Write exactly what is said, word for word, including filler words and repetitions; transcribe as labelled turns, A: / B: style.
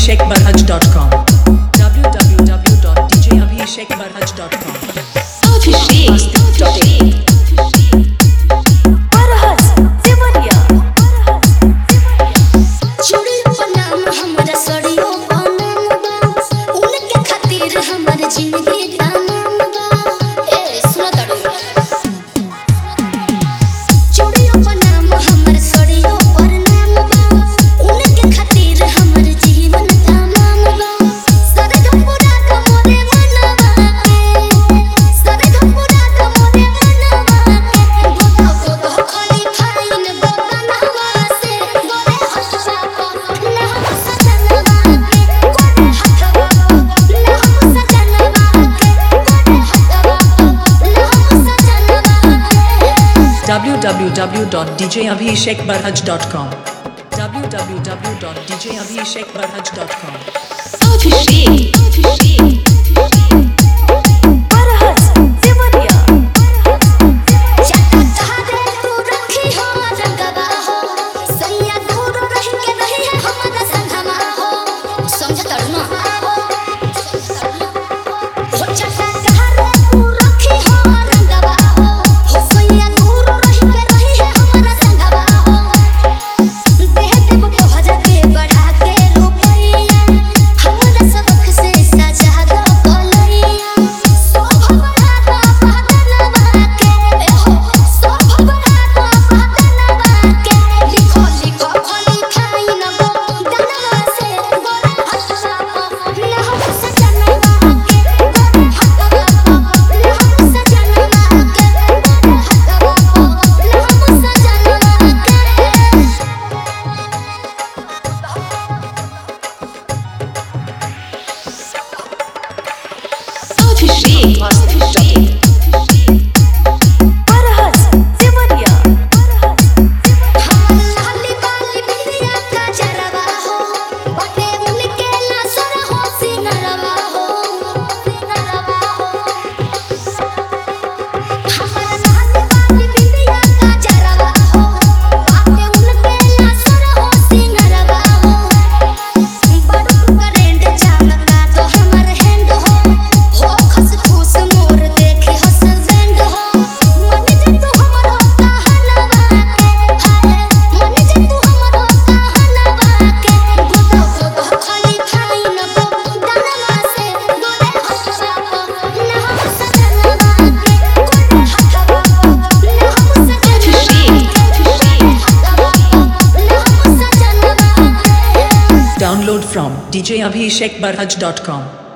A: abhishek barhaj dot com w w w dot d j abhishek barhaj dot com
B: Abhishek Barhaj Devariya
C: चूड़ी बनाम हमरा सड़ियो बनाम बा उनके खातिर हमर जिंदगी तमाम बा ए सुनो तड़ो चूड़ी बनाम हमर सड़ियो बनाम बा उनके खातिर हमर जीवन तमाम बा सरग पूरा मोरे मनवा के सरग पूरा मोरे मनवा के गोदा गोदा खाली फाइन गोदा से गोरे हसवा ना हम सजनवा के गोरे हथवा ना हम सजनवा के गोरे हथवा ना हम सजनवा
A: w w w dot d j abhishek barhaj dot com w w w dot d j abhishek barhaj dot com
B: Abhishek Barhaj Devariya
C: चाटा चाहते तू रखी हो रंगवा हो सैया दूर रह के रही है हमरा संगमा हो समझ तड़ना हो चाटा चाहते तू रखी हो रंगवा हो सैया दूर रह के रही है हमरा संगमा हो देह देव को हजार के बढ़ा के रुपैया हमरा सबक से सजा दो कलैया सोभ बढ़ा दो बदनवा के ए हो सोभ बढ़ा दो बदनवा के लिखो लिखो खाली फाइन गो दनवा से गोरे हसवा ना हम सजनवा के गोरे हसवा ना हम सजनवा के गोरे हसवा ना हम सजनवा के
B: Abhishek Barhaj Devariya
C: हमर लाली बाली बिंदिया का जरवा हो बटे उनके लासर हो सिनरवा हो सिनरवा हो हमर लाली बाली बिंदिया का जरवा हो बटे उनके लासर हो सिनरवा हो बड़ू करेंट चमका तो हमर हैंड हो हो खस फूस मोर देखे हसबैंड हो मन जे तू हमरो कहनवा के हाय मन जे तू हमरो कहनवा के गोदा गोदा खाली फाइन गो दनवा से गोरे हसवा ना हम सजनवा के गोरे हथवा ना हम सजनवा के गोरे हथवा ना हम सजनवा के
A: download from d j abhishek barhaj dot com